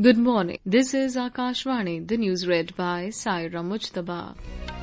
Good morning. This is Akashvani, the news read by Saira Mujtaba.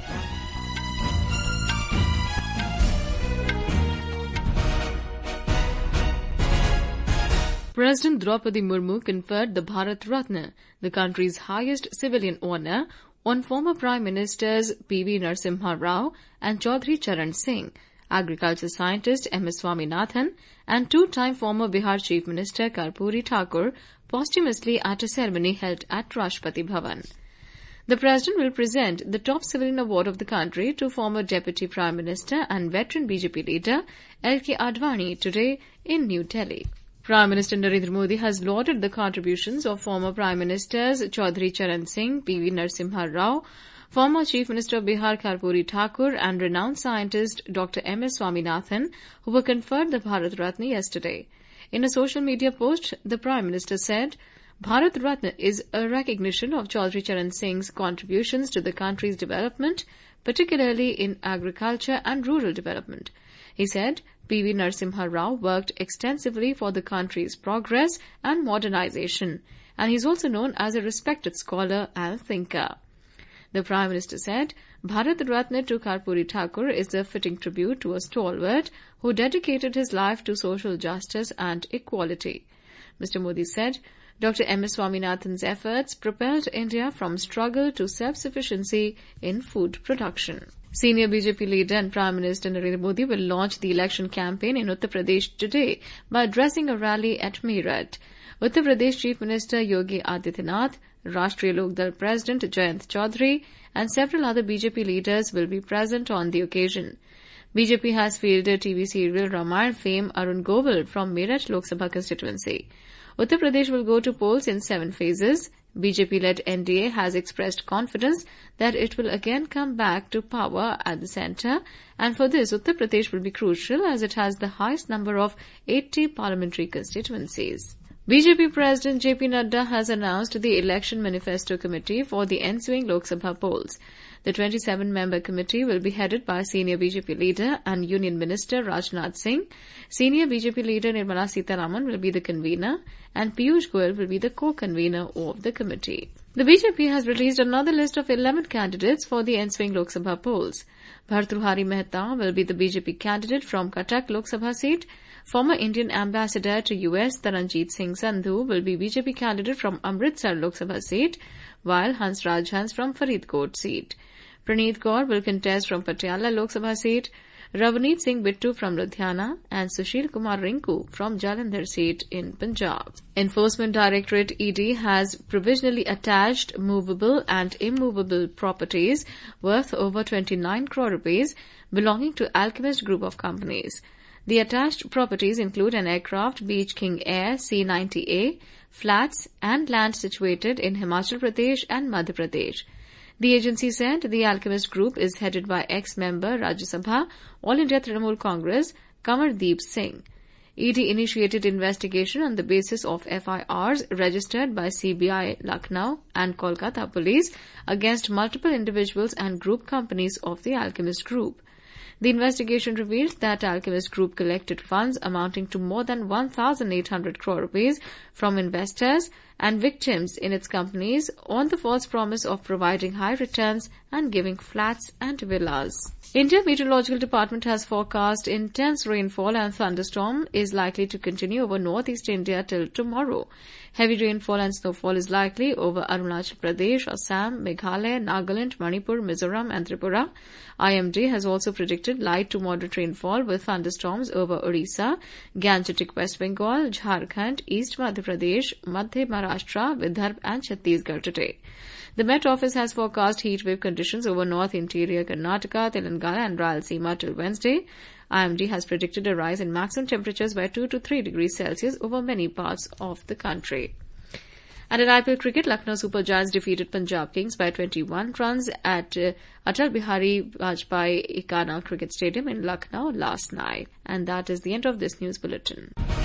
President Draupadi Murmu conferred the Bharat Ratna, the country's highest civilian honour, on former Prime Ministers P.V. Narasimha Rao and Chaudhry Charan Singh, agriculture scientist M.S. Swaminathan, and two-time former Bihar Chief Minister Karpuri Thakur, posthumously at a ceremony held at Rashtrapati Bhavan. The President will present the top civilian award of the country to former Deputy Prime Minister and veteran BJP leader L.K. Advani today in New Delhi. Prime Minister Narendra Modi has lauded the contributions of former Prime Ministers Chaudhry Charan Singh, P.V. Narasimha Rao, former Chief Minister of Bihar Karpuri Thakur and renowned scientist Dr. M.S. Swaminathan, who were conferred the Bharat Ratna yesterday. In a social media post, the Prime Minister said, Bharat Ratna is a recognition of Chaudhry Charan Singh's contributions to the country's development, particularly in agriculture and rural development. He said, P.V. Narasimha Rao worked extensively for the country's progress and modernization, and he is also known as a respected scholar and thinker. The Prime Minister said, Bharat Ratna to Karpuri Thakur is a fitting tribute to a stalwart who dedicated his life to social justice and equality. Mr. Modi said, Dr. M.S. Swaminathan's efforts propelled India from struggle to self-sufficiency in food production. Senior BJP leader and Prime Minister Narendra Modi will launch the election campaign in Uttar Pradesh today by addressing a rally at Meerut. Uttar Pradesh Chief Minister Yogi Adityanath, Rashtriya Lok Dal President Jayant Chaudhary and several other BJP leaders will be present on the occasion. BJP has fielded TV serial Ramayana fame Arun Govind from Meerut Lok Sabha constituency. Uttar Pradesh will go to polls in 7 phases. BJP-led NDA has expressed confidence that it will again come back to power at the centre, and for this Uttar Pradesh will be crucial as it has the highest number of 80 parliamentary constituencies. BJP President JP Nadda has announced the Election Manifesto Committee for the ensuing Lok Sabha polls. The 27-member committee will be headed by Senior BJP leader and Union Minister Rajnath Singh. Senior BJP leader Nirmala Sitharaman will be the convener, and Piyush Goyal will be the co-convener of the committee. The BJP has released another list of 11 candidates for the ensuing Lok Sabha polls. Bhartrihari Mehta will be the BJP candidate from Cuttack Lok Sabha seat. Former Indian ambassador to US Taranjit Singh Sandhu will be BJP candidate from Amritsar Lok Sabha seat, while Hans Rajhans from Faridkot seat. Praneeth Kaur will contest from Patiala Lok Sabha seat, Ravneet Singh Bittu from Ludhiana and Sushil Kumar Rinku from Jalandhar seat in Punjab. Enforcement Directorate ED has provisionally attached movable and immovable properties worth over 29 crore rupees belonging to Alchemist Group of companies. The attached properties include an aircraft Beech King Air C-90A, flats and land situated in Himachal Pradesh and Madhya Pradesh. The agency said the Alchemist Group is headed by ex-member Rajya Sabha, All India Trinamool Congress, Kamardeep Singh. ED initiated investigation on the basis of FIRs registered by CBI Lucknow and Kolkata Police against multiple individuals and group companies of the Alchemist Group. The investigation revealed that Alchemist Group collected funds amounting to more than 1,800 crore rupees from investors and victims in its companies on the false promise of providing high returns and giving flats and villas. India Meteorological Department has forecast intense rainfall and thunderstorm is likely to continue over northeast India till tomorrow. Heavy rainfall and snowfall is likely over Arunachal Pradesh, Assam, Meghalaya, Nagaland, Manipur, Mizoram and Tripura. IMD has also predicted light to moderate rainfall with thunderstorms over Orissa, Gangetic West Bengal, Jharkhand, East Madhya Pradesh, Madhya Maharashtra, Vidarbha and Chhattisgarh today. The Met Office has forecast heat wave conditions over north interior Karnataka, Telangana and Rayalaseema till Wednesday. IMD has predicted a rise in maximum temperatures by 2 to 3 degrees Celsius over many parts of the country. And in IPL cricket, Lucknow Super Giants defeated Punjab Kings by 21 runs at Atal Bihari Vajpayee Ekana Cricket Stadium in Lucknow last night. And that is the end of this news bulletin.